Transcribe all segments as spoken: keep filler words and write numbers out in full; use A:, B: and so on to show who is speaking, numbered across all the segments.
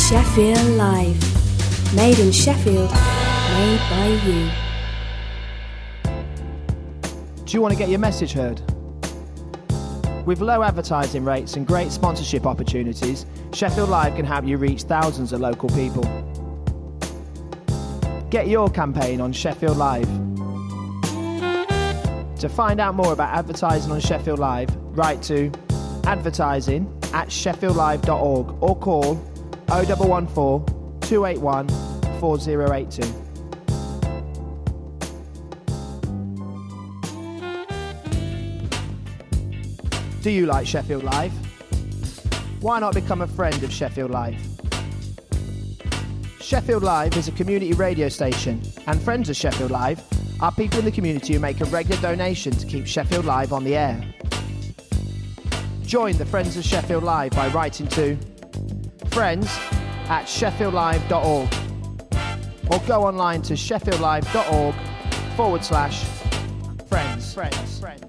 A: Sheffield Live. Made in Sheffield, made by you.
B: Do you want to get your message heard? With low advertising rates and great sponsorship opportunities, Sheffield Live can help you reach thousands of local people. Get your campaign on Sheffield Live. To find out more about advertising on Sheffield Live, write to advertising at sheffield live dot org or call oh one one four, two eight one, four oh eight two. Do you like Sheffield Live? Why not become a friend of Sheffield Live? Sheffield Live is a community radio station, and friends of Sheffield Live are people in the community who make a regular donation to keep Sheffield Live on the air. Join the Friends of Sheffield Live by writing to friends at sheffield live dot org or go online to sheffield live dot org forward slash friends. Friends. Friends.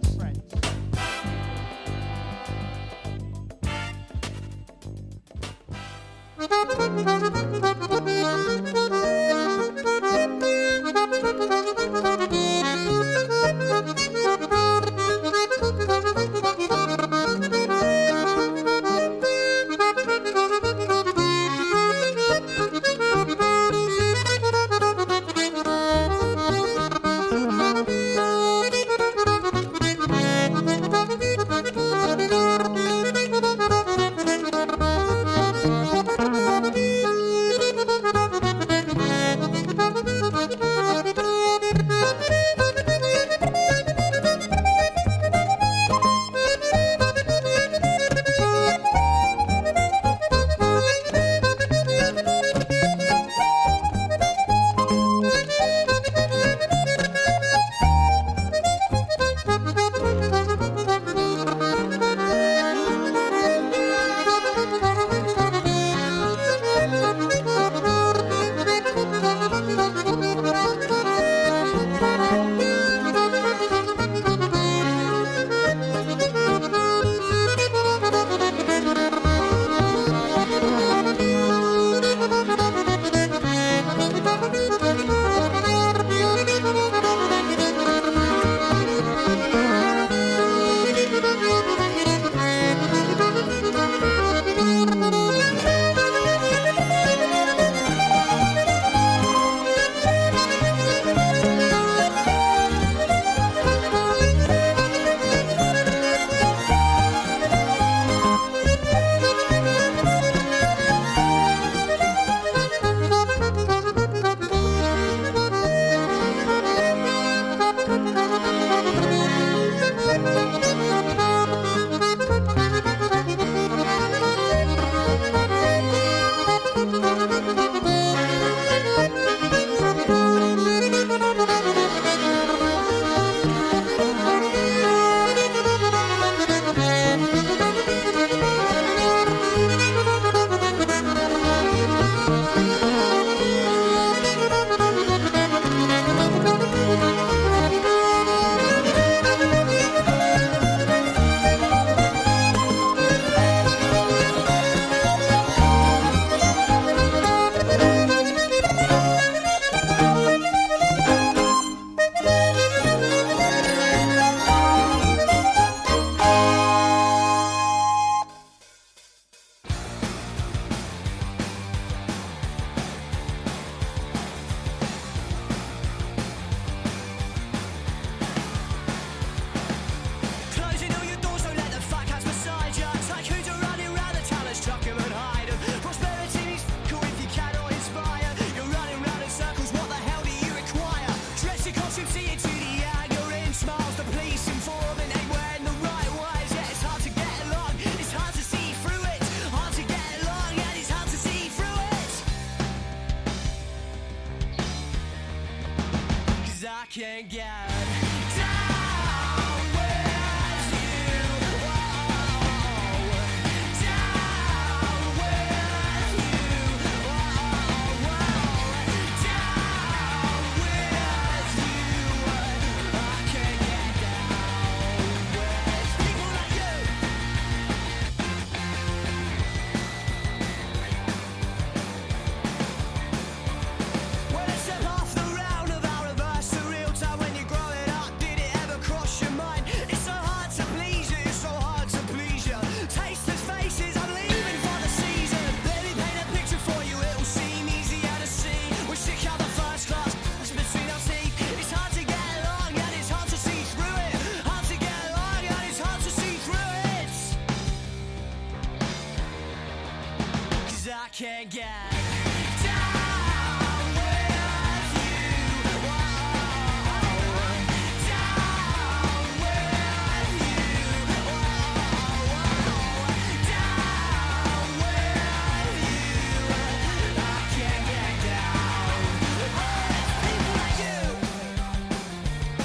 C: Can't get down with you, oh, down with you, oh, down with you. I can't get down with people like you. I can't get down with you. Whoa. Down with you. Whoa. Down with you. I can't get down with people like you.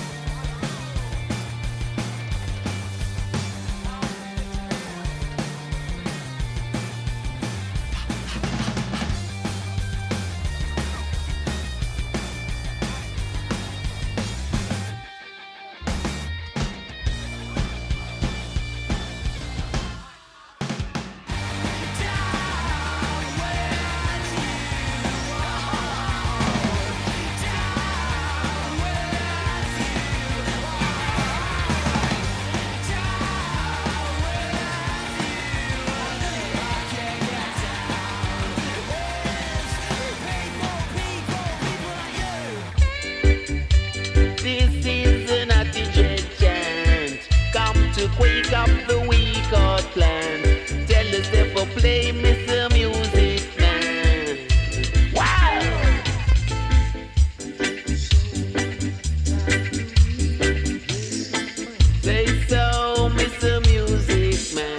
D: This is an attitude chant. Come to quake up the weak heart plan. Tell us if I play Mister Music Man. Wow! Say so, Mister Music Man.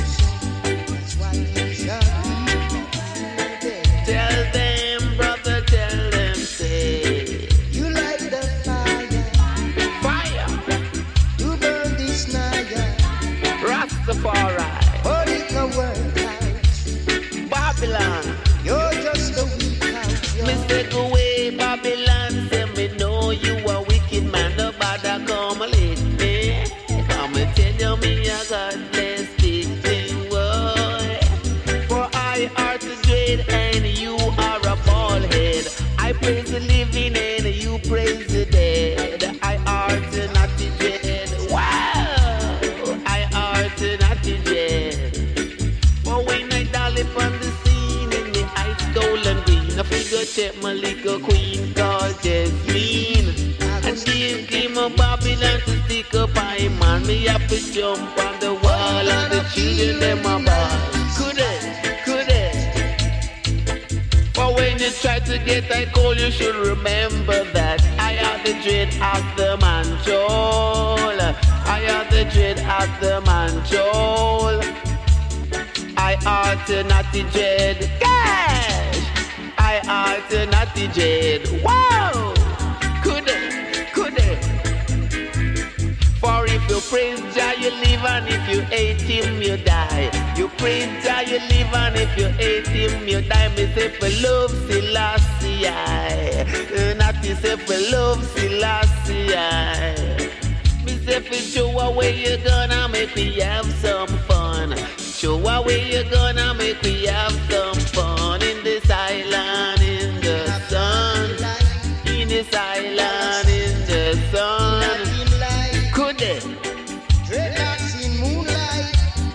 D: Tell them, brother, tell them, say.
E: You light the fire,
D: Fire!
E: you burn this night.
D: Rastafari!
E: But it no work out.
D: Babylon!
E: You're just a weak out.
D: Me say go away, Babylon. Say me know you a wicked man. Nobody come late me. Come and tell you me a godless thing, boy. For I are the dread and you are a bald head. I praise the living and you praise the dead. I are the not the dread. Wow! I are the not the dread. For when I dial upon the scene in the ice golden green, I figure check my little queen called Jasmine. And give him a Babylon to stick up by man. Me have to jump on the wall and the children them a ball. Could it? Could it? For when you try to get that call, you should remember that I am the dread of the manchol. I am the dread of the manchol. I ought to not the dread. Cash! I ought to not the dread. Wow! Could it? Could it? For if you praise Jah, you live, and if you hate him, you die. You praise Jah, you live, and if you hate him, you die. Me say for love Selassie, I. Not to say for love Selassie, I. Me say for show away you gonna make me have some fun. Show away you gonna make me have some fun in this island in the sun. In this island in the sun.
E: Nothing like
D: Could it?
E: dreadlocks in moonlight.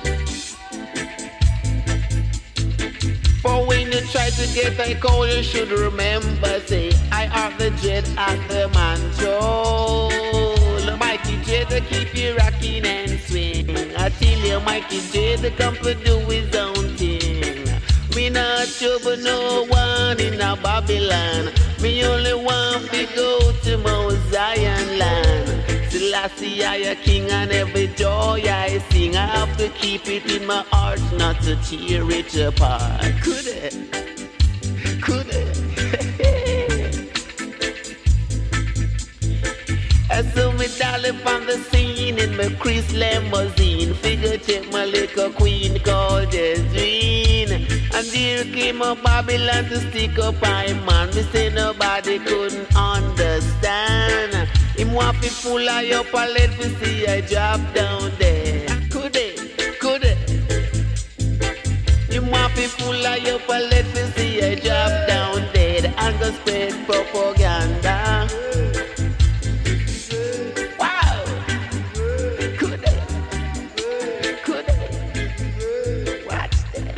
D: For when you try to get a call, you should remember, say, I are the dread of the manchol. Mikey J to keep you rocking and swing. I tell you, Mikey J to come to do his own thing. Me not trouble no one in a Babylon. Me only want to go to Mount Zion land. Selassie, I a king, and every joy I sing, I have to keep it in my heart, not to tear it apart. Could it? Could it? I saw me dolly on the scene in my Chris limousine. Figure check my little queen called Jasmine. And there came a Babylon to stick up my man. Me say nobody couldn't understand. Him want to pull I up and let me see I drop down there. Could it? Could it? Him want to pull I up and let me see I drop down there. And go spread propaganda. Wow! Could it? Could it? Watch that.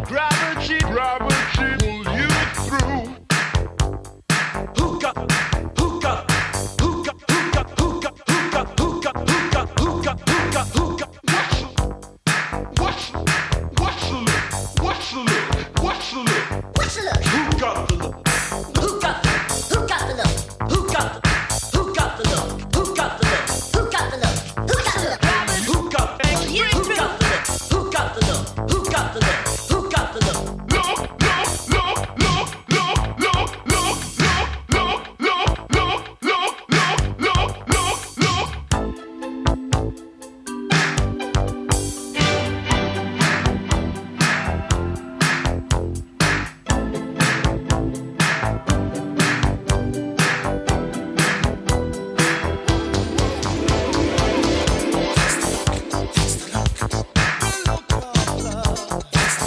F: Gravity, gravity pull you through. Hookah, hookah, hookah, hookah, hookah, hookah, hookah, hookah, hookah, hookah, hookah. Watch, watch, watch the look, watch the look, watch the look.
G: Watch the look.
F: Who got the look?
G: Who got who got the look? Who got the who got the look? Who got the look? Who got the look? Who got the look?
F: Who got the look?
G: Who got the look? Who got the look? Who got the look? Who got the look?
F: Look, look, look, look, look, look, look, look, look, look, look, look, look, look, look.
C: Look of love.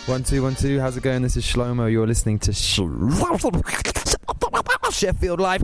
H: One, two, one, two. How's it going? This is Shlomo. You're listening to Sh- Sheffield Live.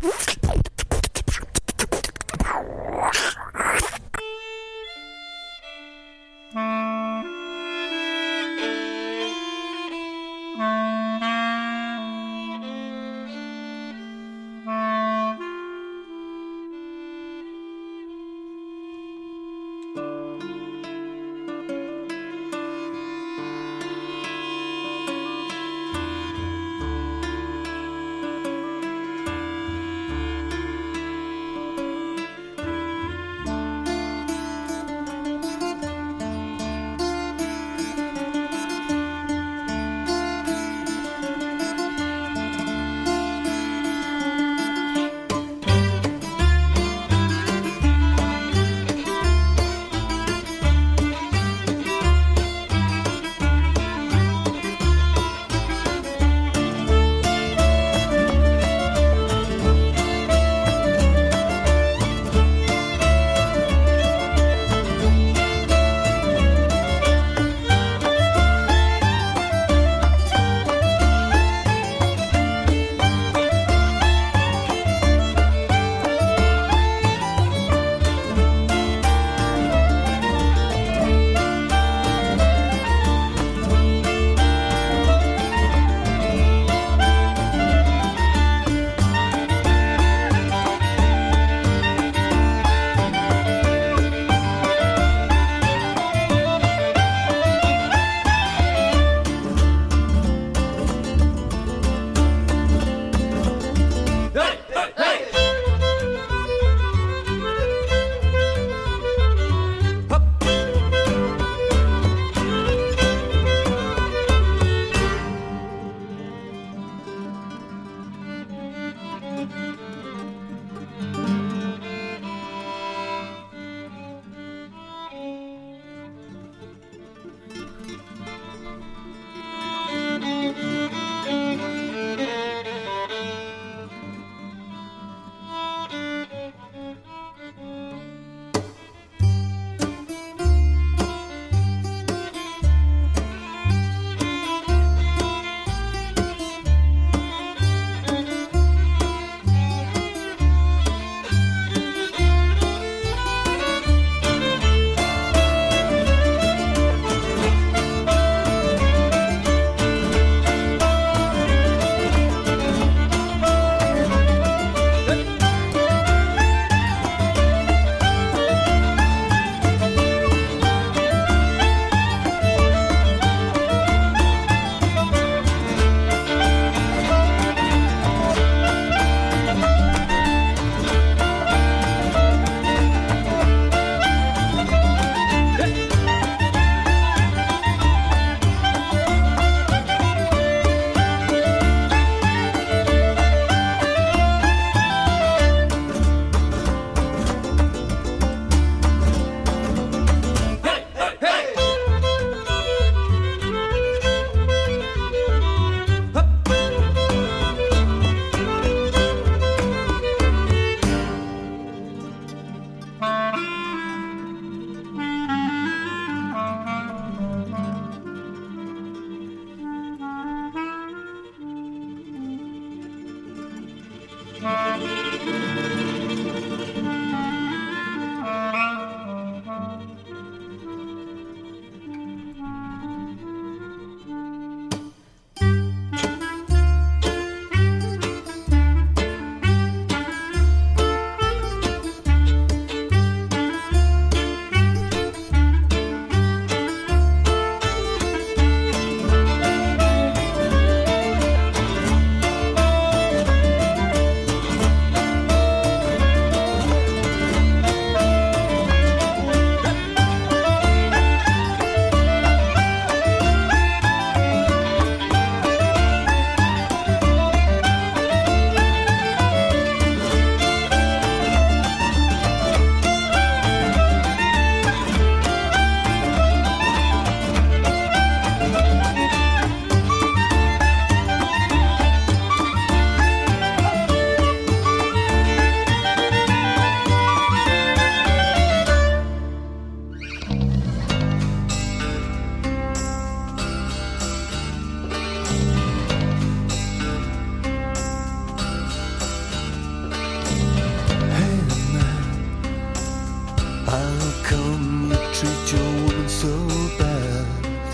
I: doing so bad.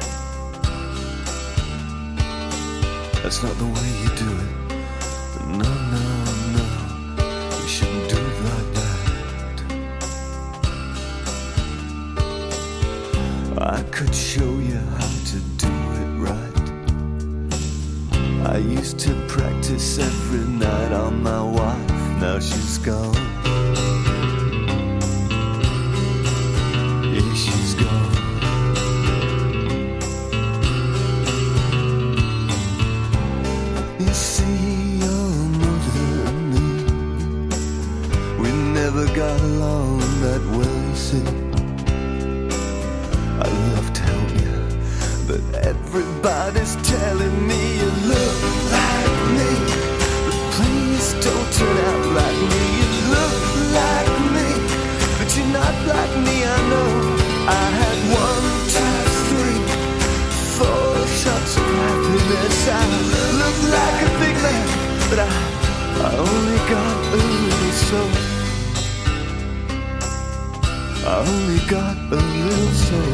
I: That's not the way you do it. No, no, no, you shouldn't do it like that. I could show you how to do it right. I used to practice every night on my wife. Now she's gone. Yeah, she's gone. You see, your mother and me, we never got along that well, you see. I'd love to help you, but everybody's telling me you look like me. But please don't turn out like me. You look like me, but you're not like me, I know. I had one, two, three, four shots of happiness. I look like a big man, but I, I only got a little soul. I only got a little soul.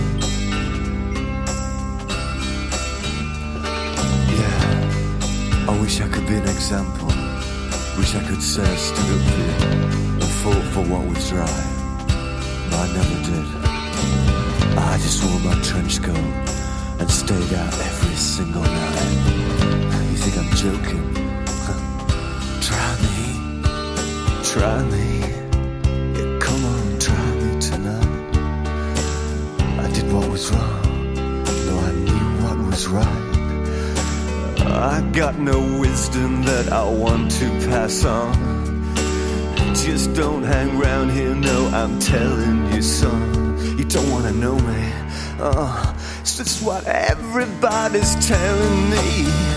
I: Yeah, I wish I could be an example. Wish I could say I stood up here and fought for what was right. But I never did. I just wore my trench coat and stayed out every single night. You think I'm joking? Try me, try me. Yeah, come on, try me tonight. I did what was wrong, though I knew what was right. I got no wisdom that I want to pass on. Just don't hang round here, no, I'm telling you, son. You don't wanna know me. Oh, it's just what everybody's telling me.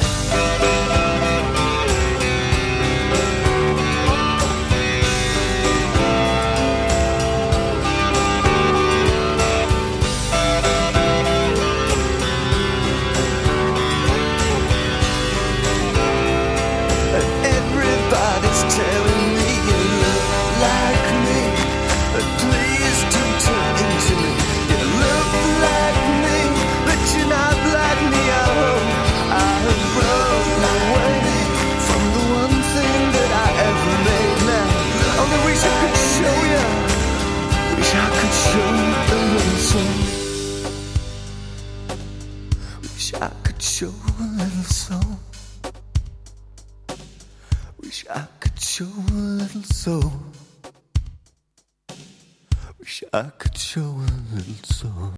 I: Everybody's telling me you look like me, but please don't turn into me. You look like me, but you're not like me. I hope I have run away from the one thing that I ever made. Now, only wish I could show you, wish I could show you a little soul. Wish I could show a little soul. Wish I could show a little soul. Wish I could show a little soul.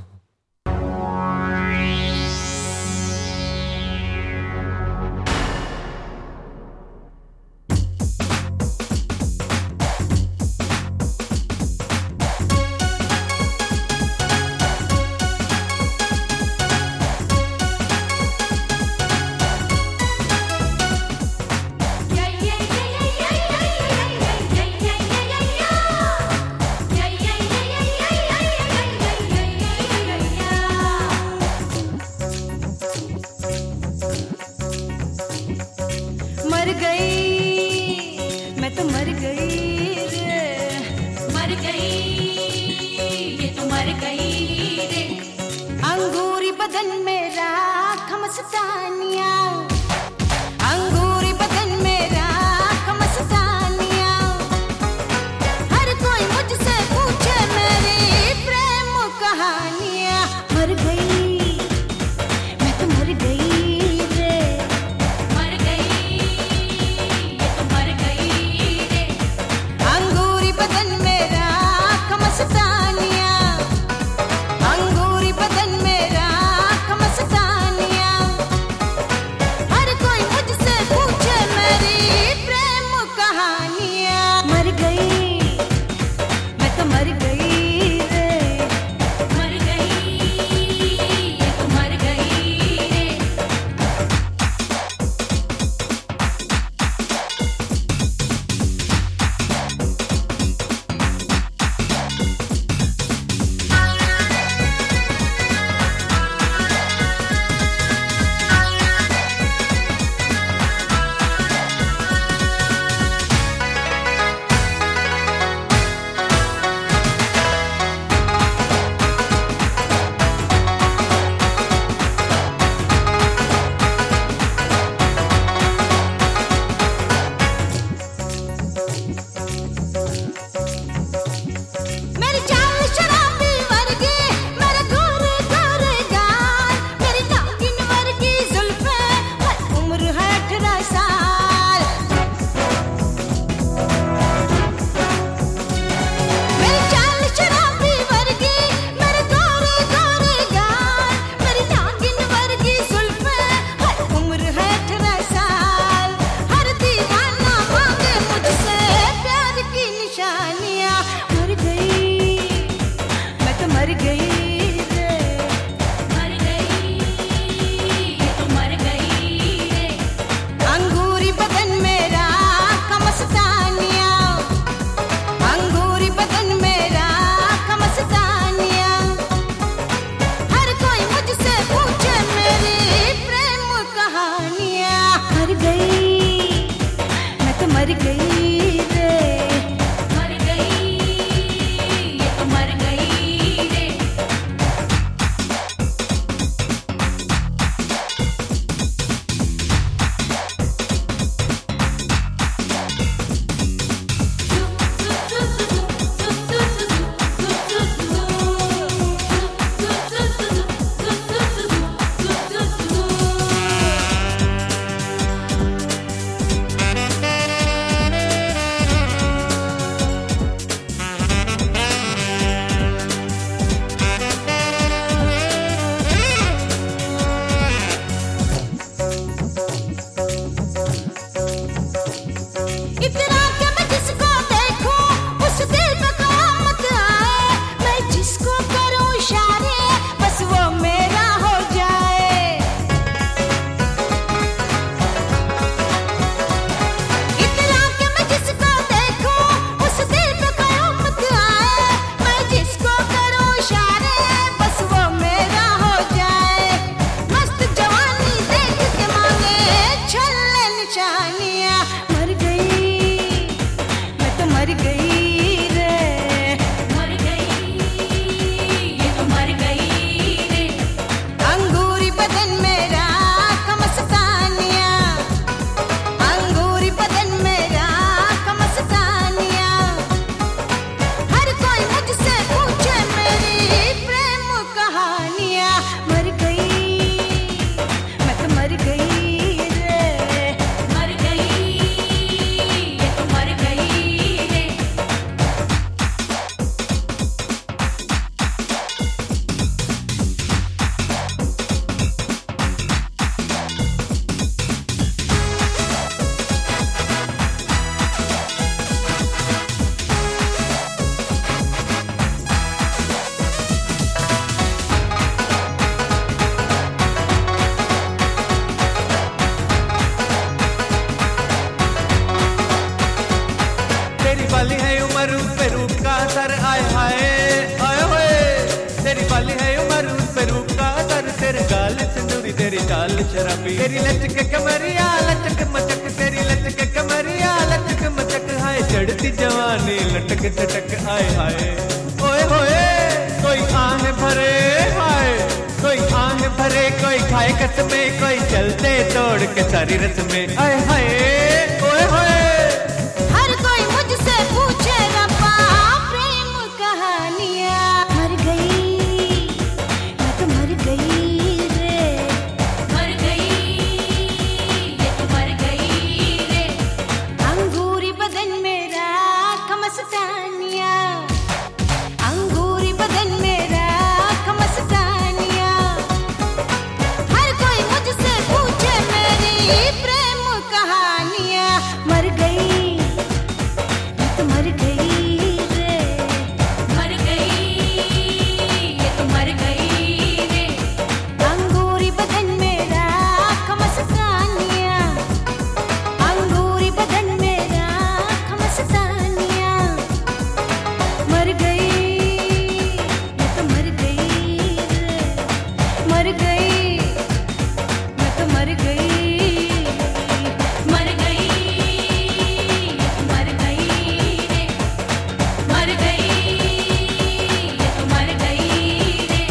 J: चाल शराबी तेरी लचक कमरिया लचक मचक तेरी लचक कमरिया लचक मचक हाय चढ़ती जवानी लटक झटक आए हाय ओए होए कोई आह भरे हाय कोई आह भरे कोई खाए कसमे कोई चलते तोड़ के सारी रस्में आए हाय ओए होए
K: हर कोई मुझसे पूछे रब्बा प्रेम कहानियां मर गई मैं तो मर गई रे मर गई ये तो मर गई रे अंगूरी बदन मेरा खमस्तानिया अंगूरी बदन मेरा खमस्तानिया हर कोई मुझसे पूछे मेरी प्रेम कहानियां मर गई मैं तो मर गई रे मर गई ये तो मर गई रे अंगूरी बदन मेरा खमस्तानिया अंगूरी बदन मेरा खमस्तानिया मर गई मैं तो मर गई रे मर गई मैं तो मर गई मर गई ये तो मर गई रे मर गई ये तो मर गई रे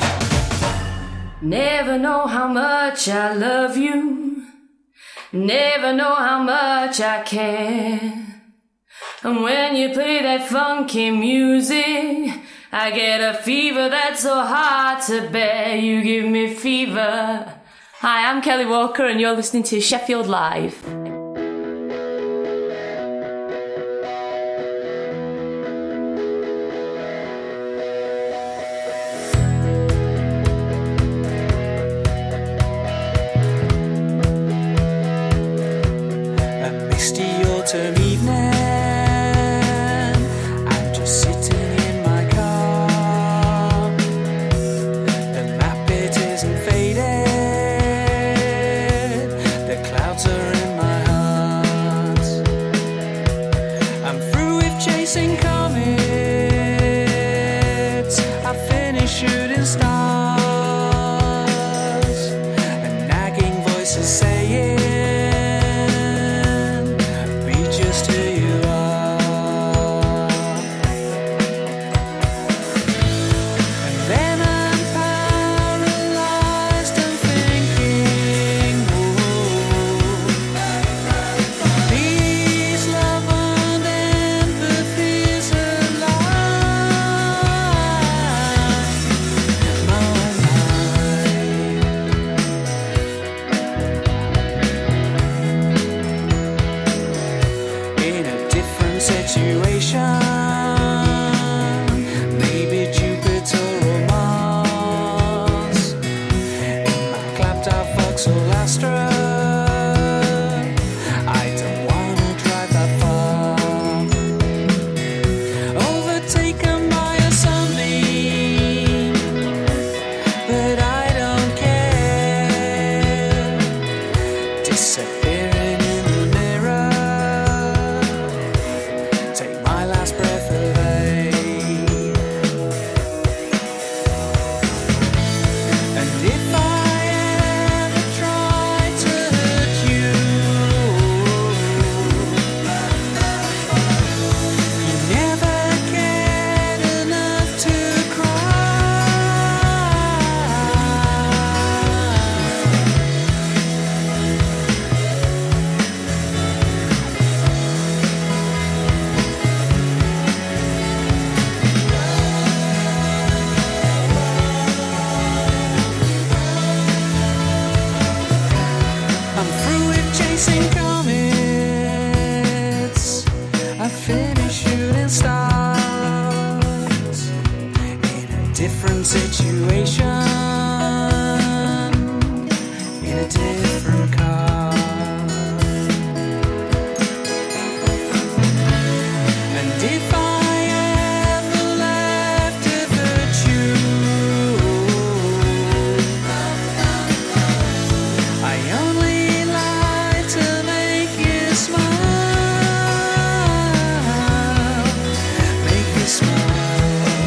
L: Never know how much I love you. Never know how much I care. And when you play that funky music, I get a fever that's so hard to bear. You give me fever. Hi, I'm Kelly Walker, and you're listening to Sheffield Live.
J: A misty autumn evening, I'm just sitting in my car. The map it isn't faded, the clouds are in my heart. I'm through with chasing comets, I finished shooting stars. A nagging voice is saying, be just who you are. And then I'm paralyzed and thinking, peace, love, and empathy's alive. My in a different situation, maybe Jupiter or Mars. In my clapped out Vauxhall Astra, I don't wanna drive that far. Overtaken by a sunbeam, but I don't care. Disappearing in the mirror, take my last breath away. And if I ever try to hurt you, you never get enough to cry. I'm through with chasing comets, I finished shooting stars. In a different situation, in a different car. And if I ever left to hurt you, I only lied to make you smile, make you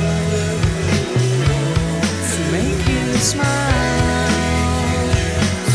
J: smile, to make you smile.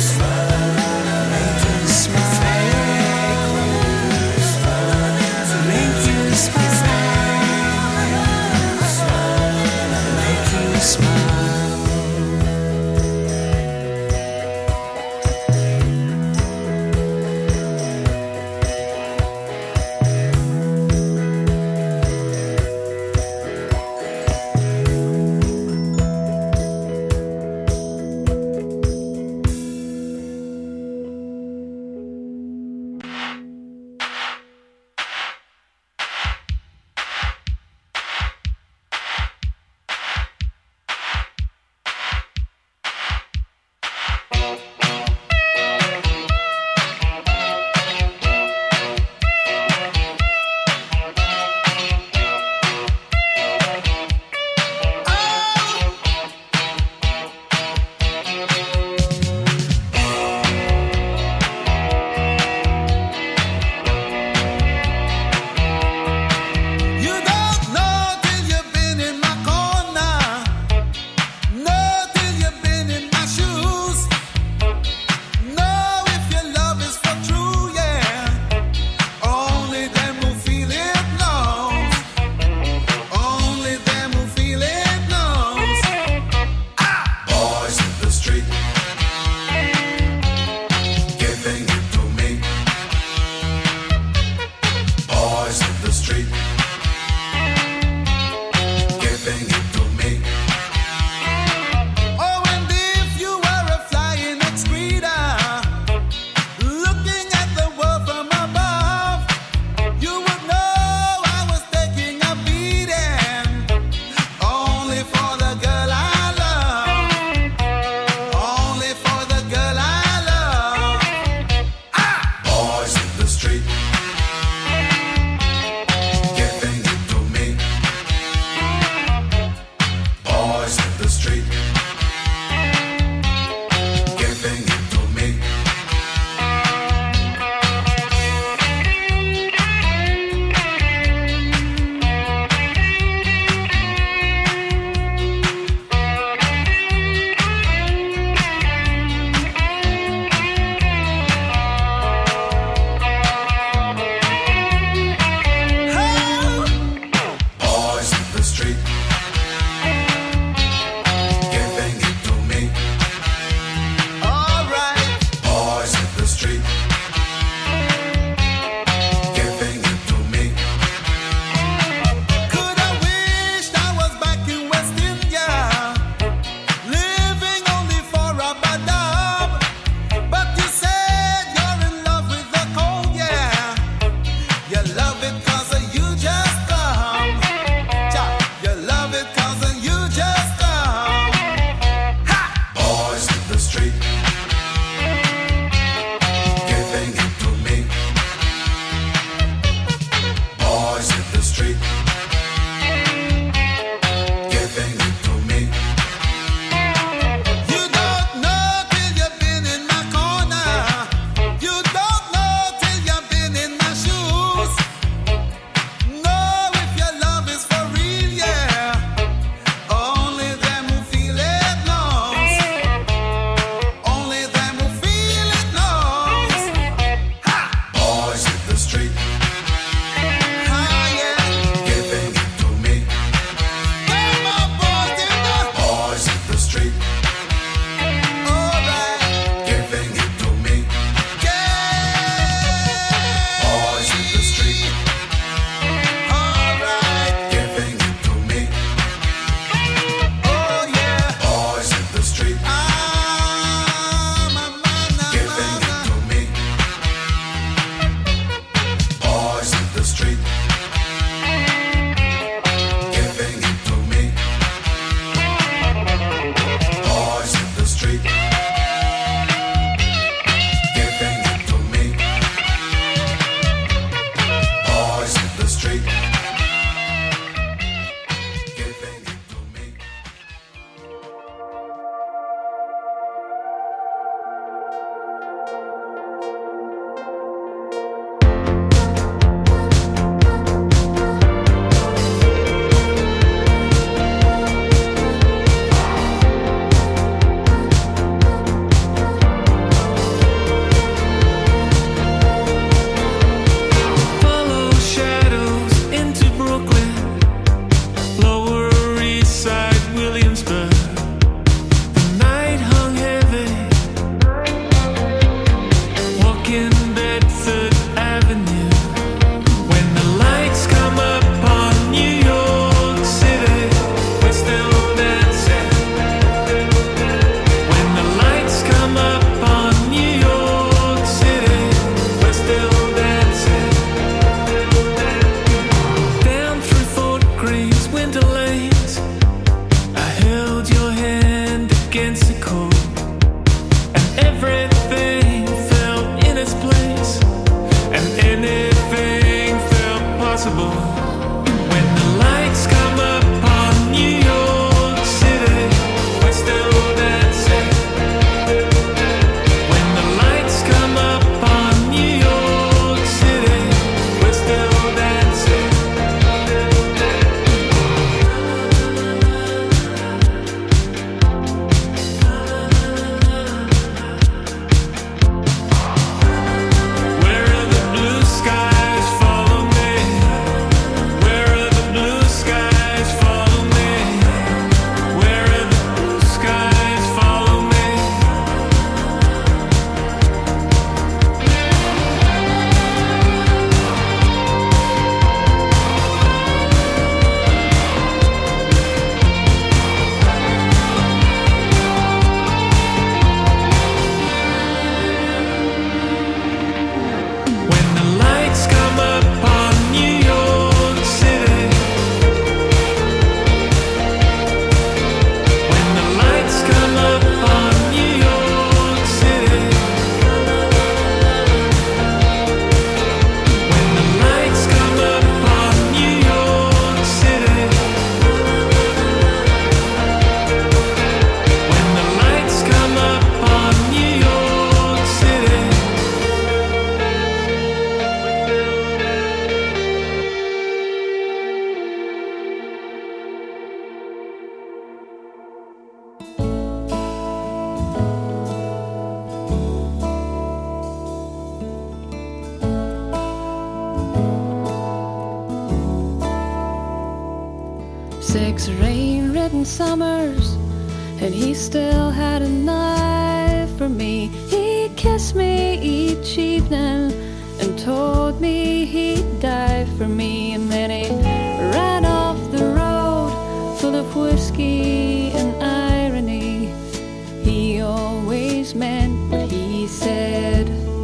M: Six rain-ridden summers, and he still had a knife for me. He kissed me each evening and told me he'd die for me. And then he ran off the road full of whiskey and irony. He always meant what he said.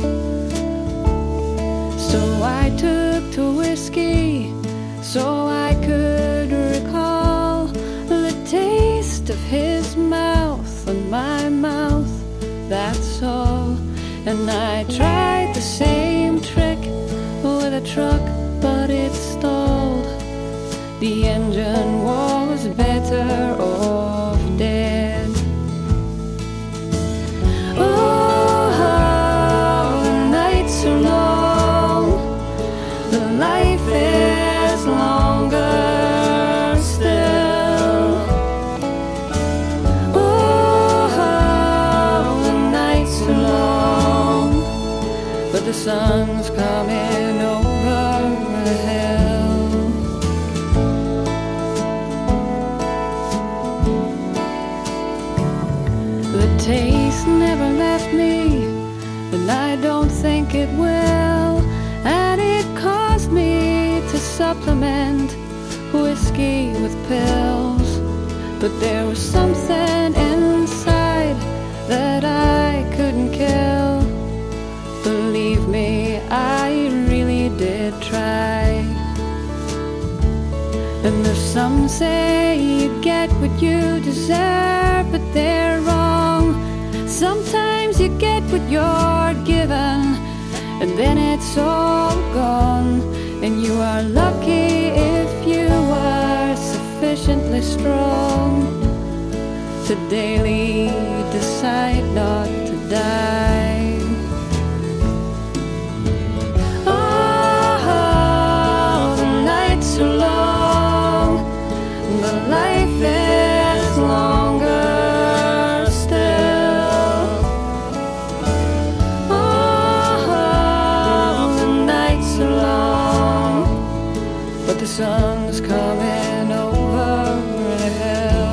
M: So I took to whiskey so I could recall the taste of his mouth on my mouth, that's all. And I tried the same trick with a truck, but it stalled. The engine was better off dead. Oh, how the nights are long, the life is longer still. Oh, how the nights are long, but the sun's coming over the hill. The taste never left me, and I don't think it will. And it caused me to supplement whiskey with pills. But there was something inside that I couldn't kill. Believe me, I really did try. And there's some say you get what you deserve, but they're wrong. Sometimes you get what you're given, and then it's all gone. And you are lucky if you are sufficiently strong to daily decide not to die. Oh, the nights are long, the life is longer still. Oh, the nights are long, but the sun's coming over the hill.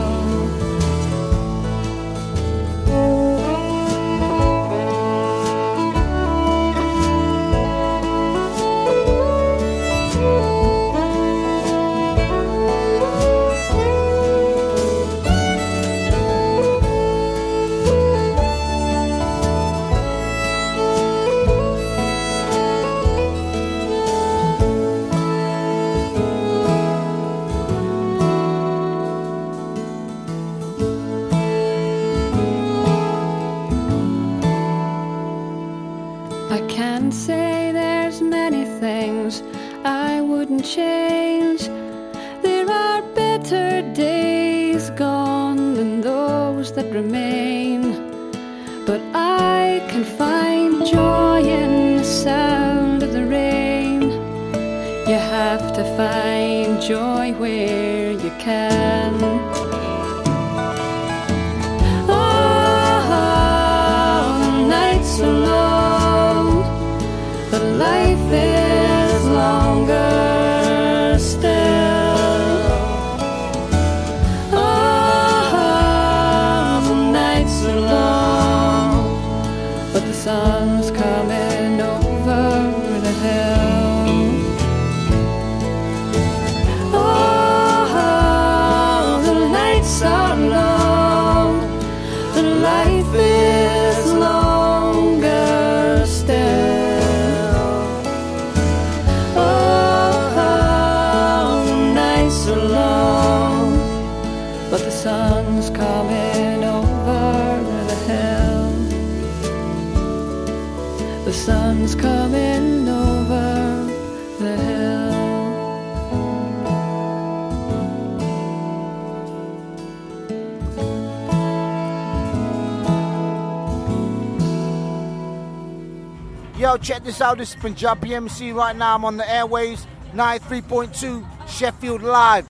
M: I can't say there's many things I wouldn't change. There are better days gone than those that remain. But I can find joy in the sound of the rain. You have to find joy where you can. Oh, the nights are long, but life is longer still. Oh, the nights are long, but the sun's coming over the hill. Oh, the nights are long, the life is longer still. But the sun's coming over the hill. The sun's coming over the hill.
N: Yo, check this out. This is Punjabi M C right now. I'm on the airways, ninety-three point two Sheffield Live.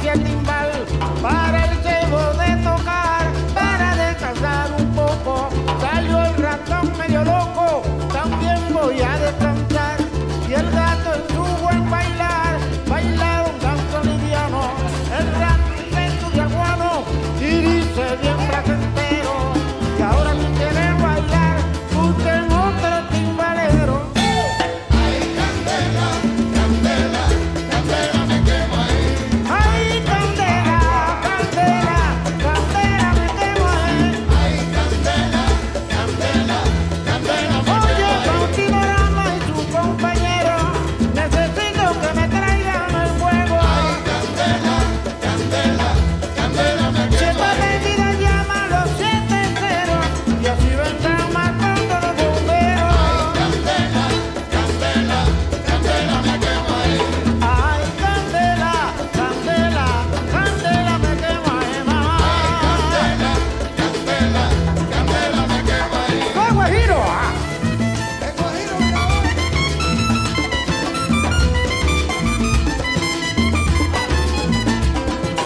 N: timbal para el